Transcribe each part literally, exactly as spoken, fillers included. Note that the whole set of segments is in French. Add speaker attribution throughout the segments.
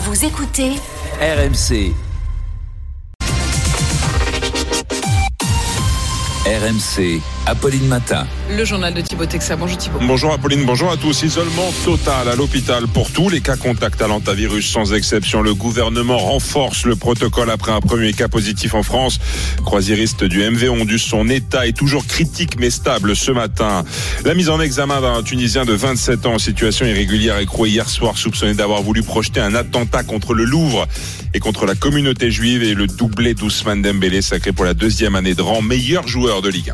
Speaker 1: Vous écoutez
Speaker 2: R M C. R M C, Apolline Matin.
Speaker 3: Le journal de Thibaut Texat. Bonjour Thibaut.
Speaker 4: Bonjour Apolline, bonjour à tous. Isolement total à l'hôpital pour tous les cas contacts à l'hantavirus sans exception. Le gouvernement renforce le protocole après un premier cas positif en France. Croisiériste du M V Ondus, son état est toujours critique mais stable ce matin. La mise en examen d'un Tunisien de vingt-sept ans en situation irrégulière écroué hier soir, soupçonné d'avoir voulu projeter un attentat contre le Louvre et contre la communauté juive, et le doublé d'Ousmane Dembélé, sacré pour la deuxième année de rang meilleur joueur de Ligue un.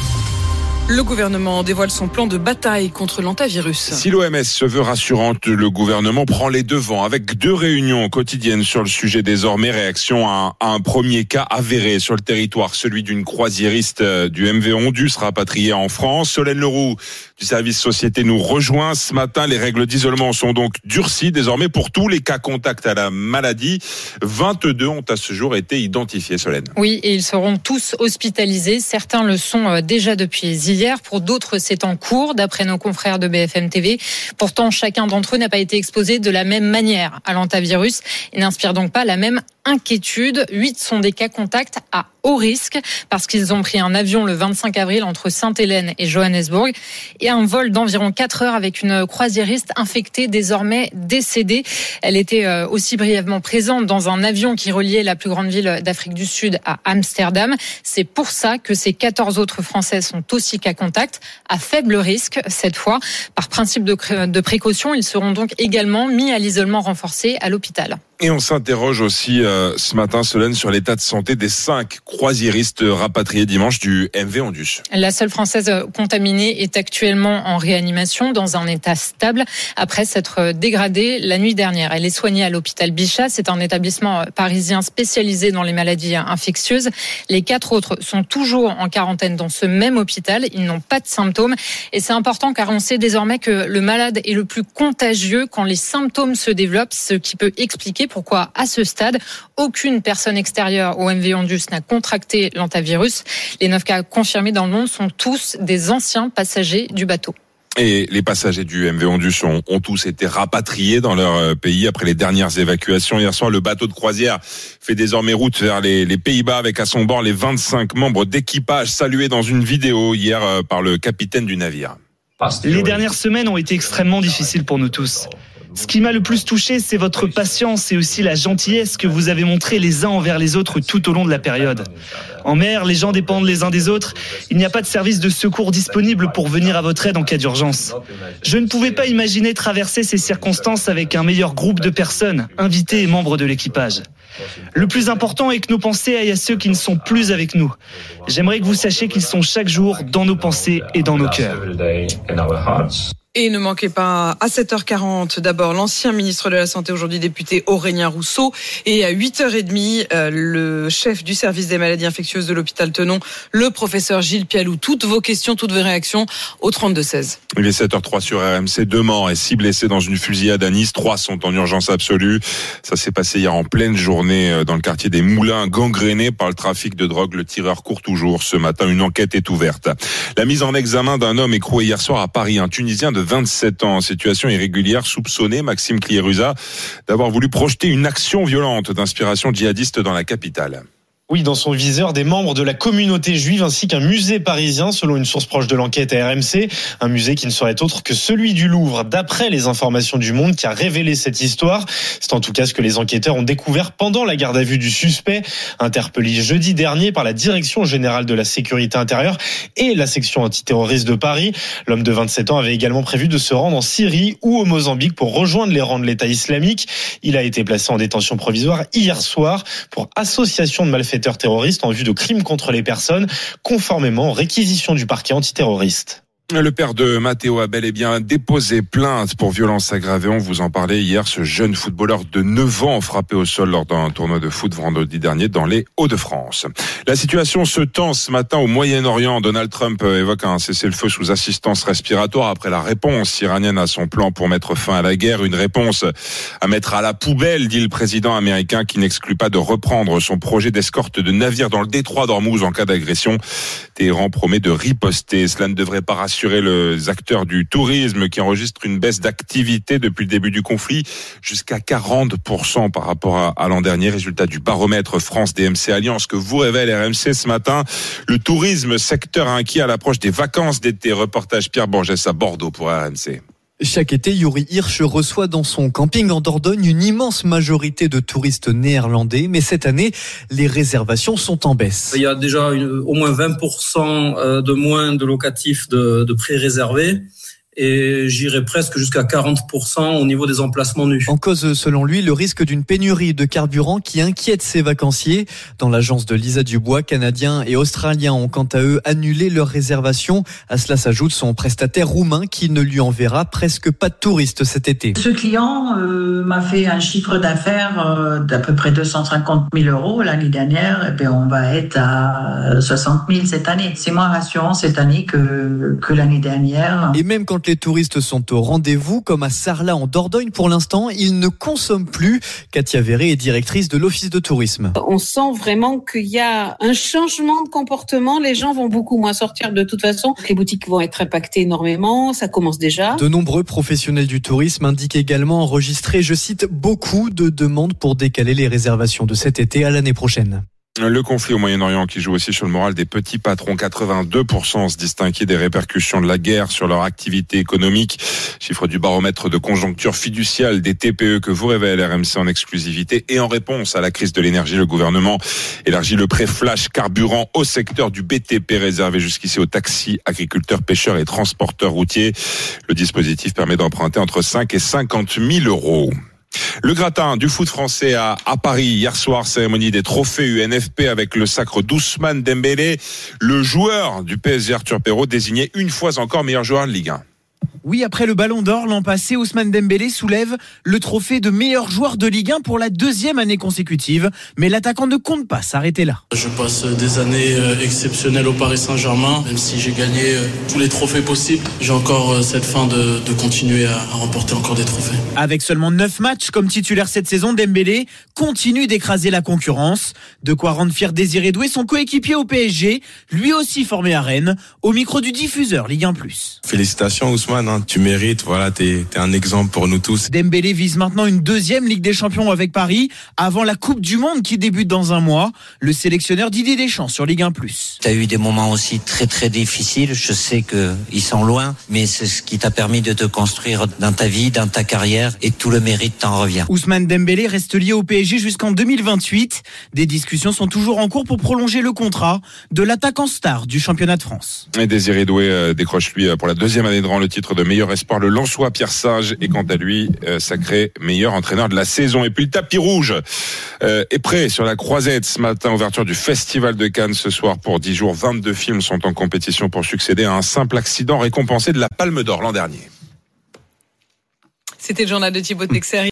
Speaker 3: Le gouvernement dévoile son plan de bataille contre l'hantavirus.
Speaker 4: Si l'O M S se veut rassurante, le gouvernement prend les devants avec deux réunions quotidiennes sur le sujet désormais. Réaction à un, à un premier cas avéré sur le territoire, celui d'une croisiériste du M V Ondus rapatriée en France. Solène Leroux du service Société nous rejoint ce matin. Les règles d'isolement sont donc durcies désormais pour tous les cas contacts à la maladie. vingt-deux ont à ce jour été identifiés, Solène.
Speaker 5: Oui, et ils seront tous hospitalisés. Certains le sont déjà depuis hier. Pour d'autres, c'est en cours, d'après nos confrères de B F M T V. Pourtant, chacun d'entre eux n'a pas été exposé de la même manière à l'hantavirus et n'inspire donc pas la même inquiétude. Huit sont des cas contacts à haut risque parce qu'ils ont pris un avion le vingt-cinq avril entre Sainte-Hélène et Johannesburg et un vol d'environ quatre heures avec une croisiériste infectée désormais décédée. Elle était aussi brièvement présente dans un avion qui reliait la plus grande ville d'Afrique du Sud à Amsterdam. C'est pour ça que ces quatorze autres Français sont aussi cas contacts à faible risque cette fois. Par principe de, de précaution, ils seront donc également mis à l'isolement renforcé à l'hôpital.
Speaker 4: Et on s'interroge aussi euh, ce matin, Solène, sur l'état de santé des cinq croisiéristes rapatriés dimanche du M V Ondus.
Speaker 5: La seule Française contaminée est actuellement en réanimation dans un état stable après s'être dégradée la nuit dernière. Elle est soignée à l'hôpital Bichat. C'est un établissement parisien spécialisé dans les maladies infectieuses. Les quatre autres sont toujours en quarantaine dans ce même hôpital. Ils n'ont pas de symptômes. Et c'est important car on sait désormais que le malade est le plus contagieux quand les symptômes se développent, ce qui peut expliquer pourquoi, à ce stade, aucune personne extérieure au M V Ondus n'a contracté l'hantavirus. Les neuf cas confirmés dans le monde sont tous des anciens passagers du bateau.
Speaker 4: Et les passagers du M V Ondus ont, ont tous été rapatriés dans leur pays après les dernières évacuations. Hier soir, le bateau de croisière fait désormais route vers les, les Pays-Bas avec à son bord les vingt-cinq membres d'équipage salués dans une vidéo hier par le capitaine du navire.
Speaker 6: Les dernières semaines ont été extrêmement difficiles pour nous tous. Ce qui m'a le plus touché, c'est votre patience et aussi la gentillesse que vous avez montrée les uns envers les autres tout au long de la période. En mer, les gens dépendent les uns des autres. Il n'y a pas de service de secours disponible pour venir à votre aide en cas d'urgence. Je ne pouvais pas imaginer traverser ces circonstances avec un meilleur groupe de personnes, invités et membres de l'équipage. Le plus important est que nos pensées aillent à ceux qui ne sont plus avec nous. J'aimerais que vous sachiez qu'ils sont chaque jour dans nos pensées et dans nos cœurs.
Speaker 3: Et ne manquez pas, à sept heures quarante, d'abord l'ancien ministre de la Santé, aujourd'hui député Aurélien Rousseau, et à huit heures trente, euh, le chef du service des maladies infectieuses de l'hôpital Tenon, le professeur Gilles Pialou. Toutes vos questions, toutes vos réactions au trente-deux seize.
Speaker 4: Il est sept heures zéro trois sur R M C. Deux morts et six blessés dans une fusillade à Nice. Trois sont en urgence absolue. Ça s'est passé hier en pleine journée dans le quartier des Moulins, gangréné par le trafic de drogue. Le tireur court toujours. Ce matin, une enquête est ouverte. La mise en examen d'un homme écroué hier soir à Paris, un Tunisien de vingt-sept ans en situation irrégulière, soupçonné, Maxime Cliérusa, d'avoir voulu projeter une action violente d'inspiration djihadiste dans la capitale.
Speaker 7: Oui, dans son viseur, des membres de la communauté juive ainsi qu'un musée parisien, selon une source proche de l'enquête à R M C. Un musée qui ne serait autre que celui du Louvre, d'après les informations du Monde, qui a révélé cette histoire. C'est en tout cas ce que les enquêteurs ont découvert pendant la garde à vue du suspect, interpellé jeudi dernier par la Direction générale de la sécurité intérieure et la section antiterroriste de Paris. L'homme de vingt-sept ans avait également prévu de se rendre en Syrie ou au Mozambique pour rejoindre les rangs de l'État islamique. Il a été placé en détention provisoire hier soir pour association de malfaiteurs terroristes en vue de crimes contre les personnes, conformément aux réquisitions du parquet antiterroriste.
Speaker 4: Le père de Matteo a bel et bien déposé plainte pour violence aggravée. On vous en parlait hier, ce jeune footballeur de neuf ans frappé au sol lors d'un tournoi de foot vendredi dernier dans les Hauts-de-France. La situation se tend ce matin au Moyen-Orient. Donald Trump évoque un cessez-le-feu sous assistance respiratoire après la réponse iranienne à son plan pour mettre fin à la guerre. Une réponse à mettre à la poubelle, dit le président américain, qui n'exclut pas de reprendre son projet d'escorte de navires dans le détroit d'Ormuz en cas d'agression. Téhéran promet de riposter. Cela ne devrait pas rassurer rassurer les acteurs du tourisme qui enregistrent une baisse d'activité depuis le début du conflit jusqu'à quarante pour cent par rapport à, à l'an dernier. Résultat du baromètre France D M C Alliance que vous révèle R M C ce matin. Le tourisme, secteur inquiet à l'approche des vacances d'été. Reportage Pierre Borges à Bordeaux pour R M C.
Speaker 1: Chaque été, Yuri Hirsch reçoit dans son camping en Dordogne une immense majorité de touristes néerlandais. Mais cette année, les réservations sont en baisse.
Speaker 8: Il y a déjà une, au moins vingt pour cent de moins de locatifs de, de pré-réservés. Et j'irais presque jusqu'à quarante pour cent au niveau des emplacements nus.
Speaker 1: En cause, selon lui, le risque d'une pénurie de carburant qui inquiète ses vacanciers. Dans l'agence de Lisa Dubois, Canadiens et Australiens ont quant à eux annulé leurs réservations. À cela s'ajoute son prestataire roumain qui ne lui enverra presque pas de touristes cet été.
Speaker 9: Ce client euh, m'a fait un chiffre d'affaires euh, d'à peu près deux cent cinquante mille euros l'année dernière. Et bien on va être à soixante mille cette année. C'est moins rassurant cette année que, que l'année dernière.
Speaker 1: Et même quand les touristes sont au rendez-vous, comme à Sarlat en Dordogne, pour l'instant, ils ne consomment plus. Katia Véré est directrice de l'Office de tourisme.
Speaker 10: On sent vraiment qu'il y a un changement de comportement. Les gens vont beaucoup moins sortir de toute façon. Les boutiques vont être impactées énormément. Ça commence déjà.
Speaker 1: De nombreux professionnels du tourisme indiquent également enregistrer, je cite, beaucoup de demandes pour décaler les réservations de cet été à l'année prochaine.
Speaker 4: Le conflit au Moyen-Orient qui joue aussi sur le moral des petits patrons. quatre-vingt-deux pour cent se disent inquiets des répercussions de la guerre sur leur activité économique. Chiffre du baromètre de conjoncture fiduciale des T P E que vous révèle R M C en exclusivité. Et en réponse à la crise de l'énergie, le gouvernement élargit le prêt flash carburant au secteur du B T P réservé jusqu'ici aux taxis, agriculteurs, pêcheurs et transporteurs routiers. Le dispositif permet d'emprunter entre cinq et cinquante mille euros. Le gratin du foot français à, à Paris hier soir, cérémonie des trophées U N F P avec le sacre d'Ousmane Dembélé, le joueur du P S G Arthur Perrault désigné une fois encore meilleur joueur de Ligue un.
Speaker 11: Oui, après le Ballon d'Or l'an passé, Ousmane Dembélé soulève le trophée de meilleur joueur de Ligue un pour la deuxième année consécutive. Mais l'attaquant ne compte pas s'arrêter là.
Speaker 12: Je passe des années exceptionnelles au Paris Saint-Germain. Même si j'ai gagné tous les trophées possibles, j'ai encore cette fin de, de continuer à, à remporter encore des trophées.
Speaker 11: Avec seulement neuf matchs comme titulaire cette saison, Dembélé continue d'écraser la concurrence. De quoi rendre fier Désiré Doué, son coéquipier au P S G, lui aussi formé à Rennes, au micro du diffuseur Ligue un plus.
Speaker 13: Félicitations Ousmane, hein. Tu mérites, voilà, t'es, t'es un exemple pour nous tous.
Speaker 11: Dembélé vise maintenant une deuxième Ligue des Champions avec Paris, avant la Coupe du Monde qui débute dans un mois. Le sélectionneur Didier Deschamps sur Ligue un plus.
Speaker 14: T'as eu des moments aussi très très difficiles, je sais qu'ils sont loin, mais c'est ce qui t'a permis de te construire dans ta vie, dans ta carrière, et tout le mérite t'en revient.
Speaker 11: Ousmane Dembélé reste lié au P S G jusqu'en deux mille vingt-huit. Des discussions sont toujours en cours pour prolonger le contrat de l'attaquant star du championnat de France.
Speaker 4: Et Désiré Doué euh, décroche lui pour la deuxième année de rang le titre de meilleur espoir. Le Lensois Pierre Sage est quant à lui euh, sacré meilleur entraîneur de la saison. Et puis le tapis rouge euh, est prêt sur la Croisette ce matin, ouverture du Festival de Cannes ce soir pour dix jours. vingt-deux films sont en compétition pour succéder à un simple accident récompensé de la Palme d'Or l'an dernier.
Speaker 3: C'était le journal de Thibaut Texer.